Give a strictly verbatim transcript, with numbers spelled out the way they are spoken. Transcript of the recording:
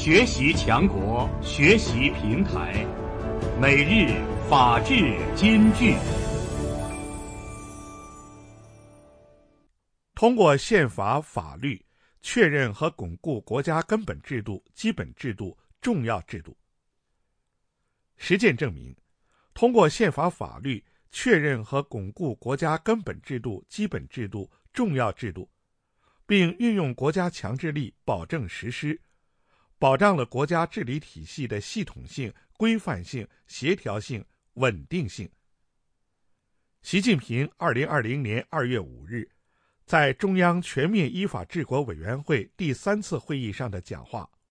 学习强国学习平台，每日法治金句。 通过宪法法律确认和巩固国家根本制度、基本制度、重要制度。实践证明，通过宪法法律确认和巩固国家根本制度、基本制度、重要制度，并运用国家强制力保证实施，保障了国家治理体系的系统性、规范性、协调性、稳定性。习近平二零二零年二月五日在中央全面依法治国委员会第三次会议上的讲话，